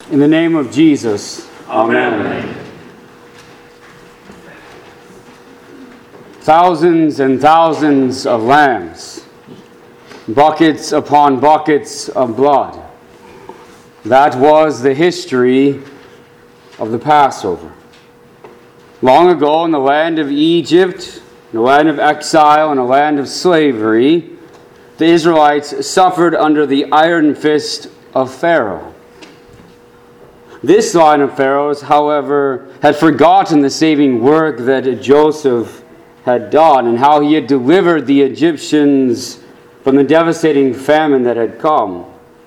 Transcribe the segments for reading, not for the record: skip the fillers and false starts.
In the name of Jesus, Amen. Thousands and thousands of lambs, buckets upon buckets of blood. That was the history of the Passover. Long ago in the land of Egypt, in the land of exile, in a land of slavery, the Israelites suffered under the iron fist of Pharaoh. This line of Pharaohs, however, had forgotten the saving work that Joseph had done and how he had delivered the Egyptians from the devastating famine that had come.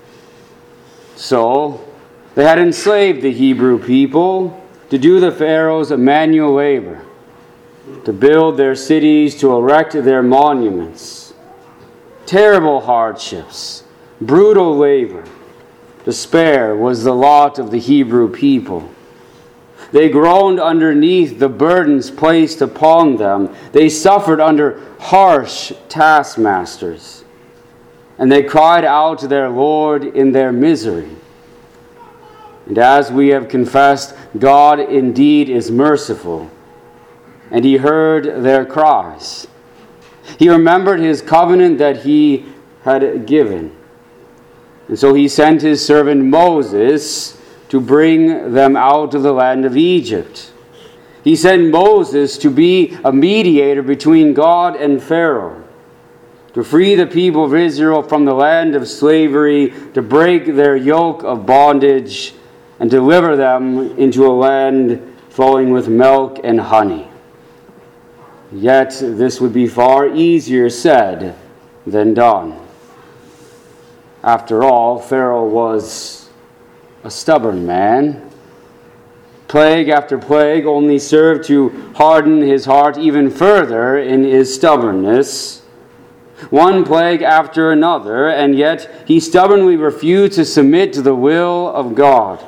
So, they had enslaved the Hebrew people to do the Pharaoh's manual labor, to build their cities, to erect their monuments. Terrible hardships, brutal labor. Despair was the lot of the Hebrew people. They groaned underneath the burdens placed upon them. They suffered under harsh taskmasters. And they cried out to their Lord in their misery. And as we have confessed, God indeed is merciful, and He heard their cries. He remembered His covenant that He had given. And so He sent His servant Moses to bring them out of the land of Egypt. He sent Moses to be a mediator between God and Pharaoh, to free the people of Israel from the land of slavery, to break their yoke of bondage, and deliver them into a land flowing with milk and honey. Yet this would be far easier said than done. After all, Pharaoh was a stubborn man. Plague after plague only served to harden his heart even further in his stubbornness. One plague after another, and yet he stubbornly refused to submit to the will of God.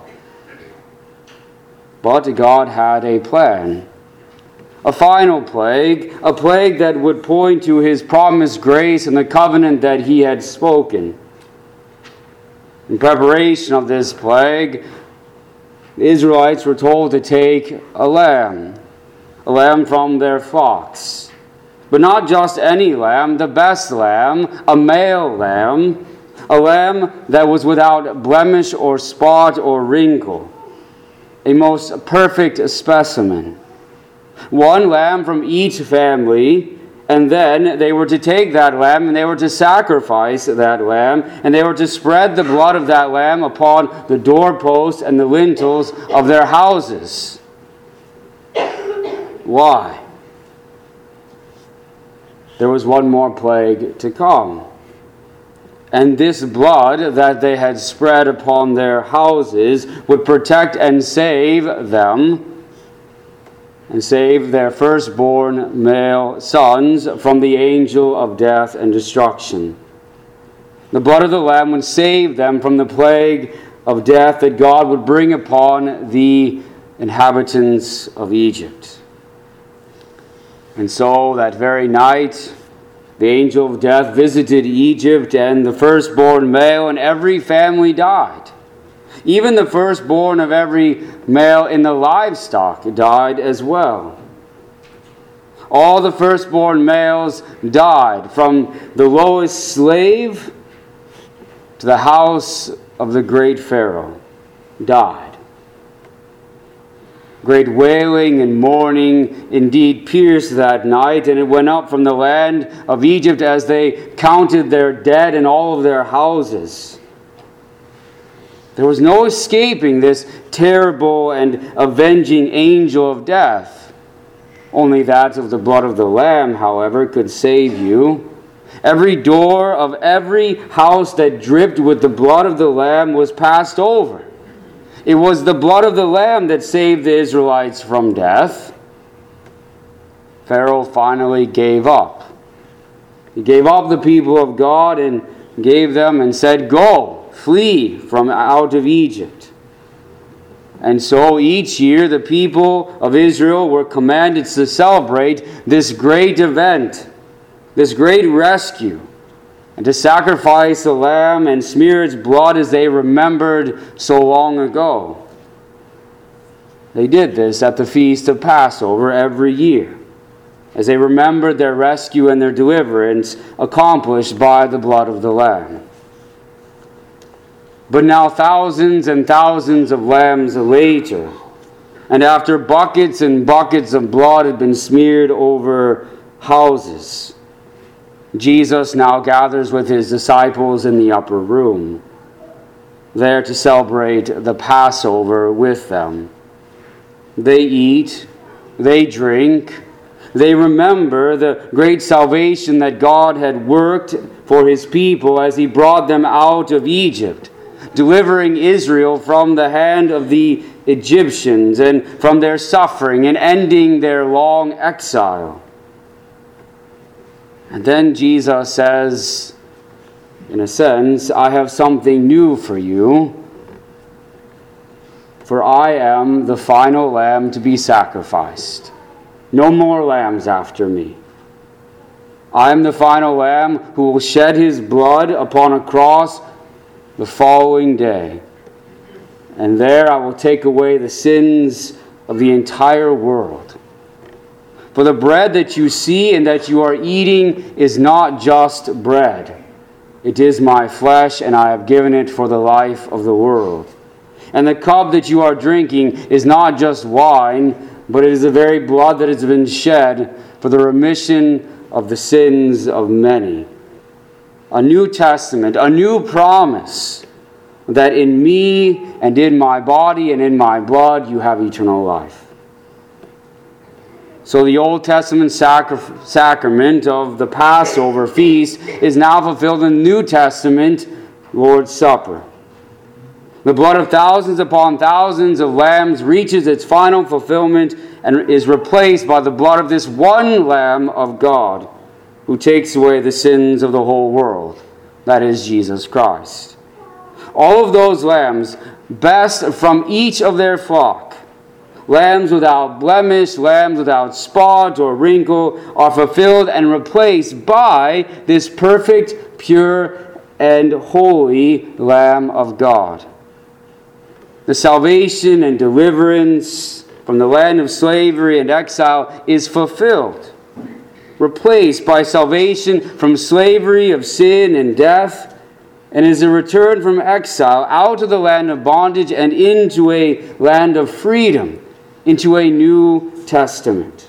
But God had a plan. A final plague, a plague that would point to His promised grace and the covenant that He had spoken. In preparation of this plague, the Israelites were told to take a lamb from their flocks. But not just any lamb, the best lamb, a male lamb, a lamb that was without blemish or spot or wrinkle, a most perfect specimen. One lamb from each family. And then they were to take that lamb and they were to sacrifice that lamb and they were to spread the blood of that lamb upon the doorposts and the lintels of their houses. Why? There was one more plague to come. And this blood that they had spread upon their houses would protect and save them and save their firstborn male sons from the angel of death and destruction. The blood of the Lamb would save them from the plague of death that God would bring upon the inhabitants of Egypt. And so that very night, the angel of death visited Egypt, and the firstborn male in every family died. Even the firstborn of every male in the livestock died as well. All the firstborn males died, from the lowest slave to the house of the great Pharaoh, died. Great wailing and mourning indeed pierced that night, and it went up from the land of Egypt as they counted their dead in all of their houses. There was no escaping this terrible and avenging angel of death. Only that of the blood of the Lamb, however, could save you. Every door of every house that dripped with the blood of the Lamb was passed over. It was the blood of the Lamb that saved the Israelites from death. Pharaoh finally gave up. He gave up the people of God and gave them and said, "Go, flee from out of Egypt." And so each year the people of Israel were commanded to celebrate this great event, this great rescue, and to sacrifice a lamb and smear its blood as they remembered so long ago. They did this at the feast of Passover every year, as they remembered their rescue and their deliverance accomplished by the blood of the Lamb. But now thousands and thousands of lambs later, and after buckets and buckets of blood had been smeared over houses, Jesus now gathers with his disciples in the upper room, there to celebrate the Passover with them. They eat, they drink, they remember the great salvation that God had worked for his people as he brought them out of Egypt, delivering Israel from the hand of the Egyptians and from their suffering and ending their long exile. And then Jesus says, in a sense, I have something new for you, for I am the final lamb to be sacrificed. No more lambs after me. I am the final lamb who will shed his blood upon a cross the following day. And there I will take away the sins of the entire world. For the bread that you see and that you are eating is not just bread. It is my flesh, and I have given it for the life of the world. And the cup that you are drinking is not just wine, but it is the very blood that has been shed for the remission of the sins of many. A new testament, a new promise, that in me and in my body and in my blood you have eternal life. So the Old Testament sacrament of the Passover feast is now fulfilled in the New Testament Lord's Supper. The blood of thousands upon thousands of lambs reaches its final fulfillment and is replaced by the blood of this one Lamb of God who takes away the sins of the whole world. That is Jesus Christ. All of those lambs, best from each of their flock, lambs without blemish, lambs without spot or wrinkle, are fulfilled and replaced by this perfect, pure, and holy Lamb of God. The salvation and deliverance from the land of slavery and exile is fulfilled, replaced by salvation from slavery of sin and death, and is a return from exile out of the land of bondage and into a land of freedom, into a New Testament.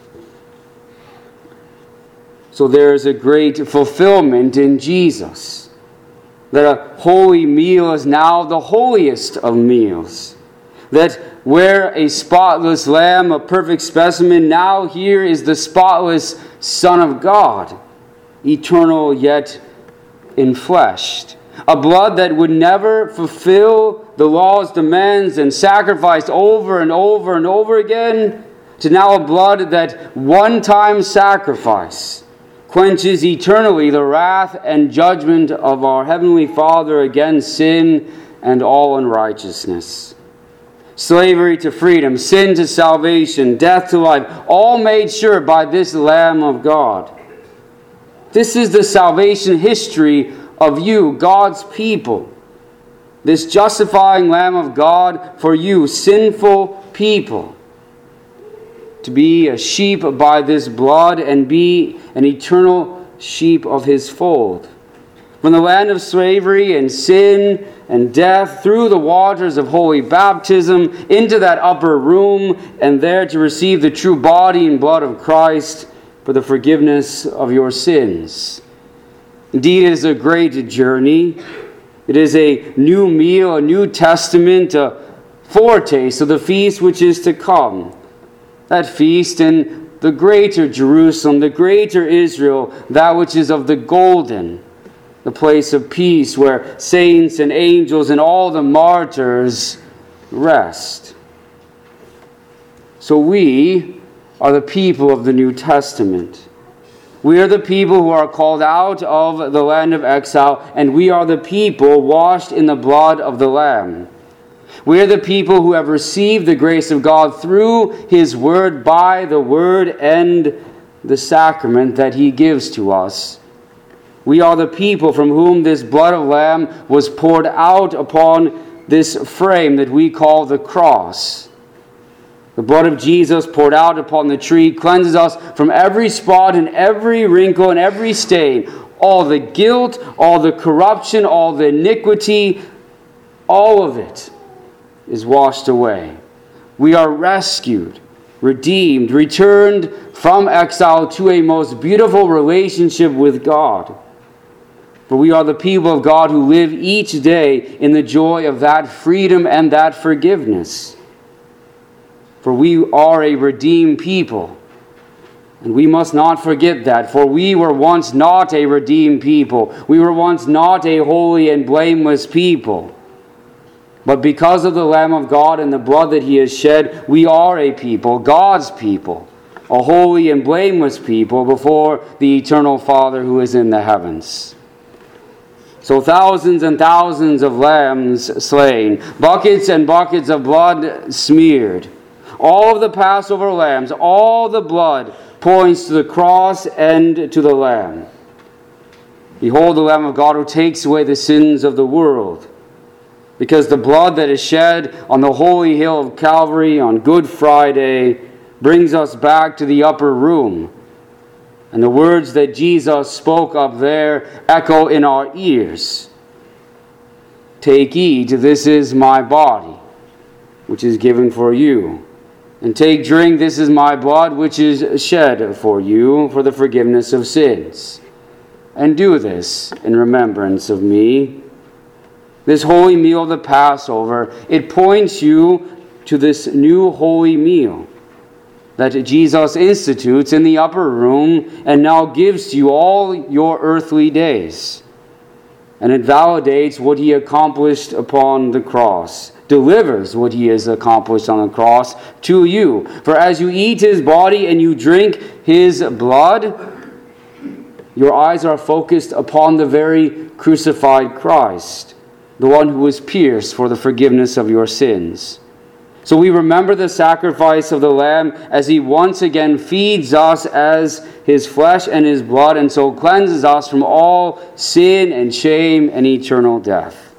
So there is a great fulfillment in Jesus, that a holy meal is now the holiest of meals, that where a spotless lamb, a perfect specimen, now here is the spotless Son of God, eternal yet enfleshed. A blood that would never fulfill the law's demands and sacrificed over and over and over again, to now a blood that one-time sacrifice quenches eternally the wrath and judgment of our Heavenly Father against sin and all unrighteousness. Slavery to freedom, sin to salvation, death to life, all made sure by this Lamb of God. This is the salvation history of you, God's people. This justifying Lamb of God for you, sinful people. To be a sheep by this blood and be an eternal sheep of his fold. From the land of slavery and sin and death, through the waters of holy baptism, into that upper room, and there to receive the true body and blood of Christ for the forgiveness of your sins. Indeed, it is a great journey. It is a new meal, a new testament, a foretaste of the feast which is to come. That feast in the greater Jerusalem, the greater Israel, that which is of the golden, the place of peace where saints and angels and all the martyrs rest. So we are the people of the New Testament. We are the people who are called out of the land of exile, and we are the people washed in the blood of the Lamb. We are the people who have received the grace of God through his word, by the word and the sacrament that he gives to us. We are the people from whom this blood of lamb was poured out upon this frame that we call the cross. The blood of Jesus poured out upon the tree cleanses us from every spot and every wrinkle and every stain. All the guilt, all the corruption, all the iniquity, all of it is washed away. We are rescued, redeemed, returned from exile to a most beautiful relationship with God. For we are the people of God who live each day in the joy of that freedom and that forgiveness. For we are a redeemed people. And we must not forget that, for we were once not a redeemed people. We were once not a holy and blameless people. But because of the Lamb of God and the blood that He has shed, we are a people, God's people, a holy and blameless people before the eternal Father who is in the heavens. So thousands and thousands of lambs slain, buckets and buckets of blood smeared. All of the Passover lambs, all the blood points to the cross and to the Lamb. Behold the Lamb of God who takes away the sins of the world. Because the blood that is shed on the holy hill of Calvary on Good Friday brings us back to the upper room. And the words that Jesus spoke up there echo in our ears. Take, eat, this is my body, which is given for you. And take, drink, this is my blood, which is shed for you for the forgiveness of sins. And do this in remembrance of me. This holy meal of the Passover, it points you to this new holy meal that Jesus institutes in the upper room and now gives to you all your earthly days. And it validates what He accomplished upon the cross, delivers what He has accomplished on the cross to you. For as you eat His body and you drink His blood, your eyes are focused upon the very crucified Christ, the one who was pierced for the forgiveness of your sins. So we remember the sacrifice of the Lamb as He once again feeds us as His flesh and His blood, and so cleanses us from all sin and shame and eternal death.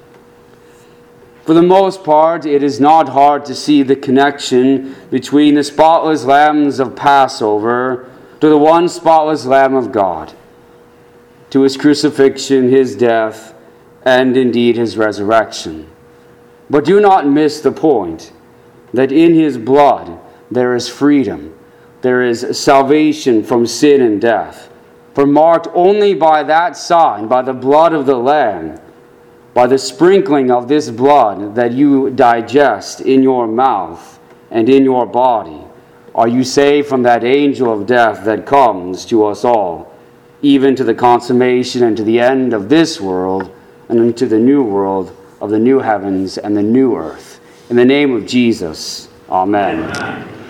For the most part, it is not hard to see the connection between the spotless lambs of Passover to the one spotless Lamb of God, to His crucifixion, His death, and indeed His resurrection. But do not miss the point that in His blood there is freedom, there is salvation from sin and death. For marked only by that sign, by the blood of the Lamb, by the sprinkling of this blood that you digest in your mouth and in your body, are you saved from that angel of death that comes to us all, even to the consummation and to the end of this world and into the new world of the new heavens and the new earth. In the name of Jesus, amen.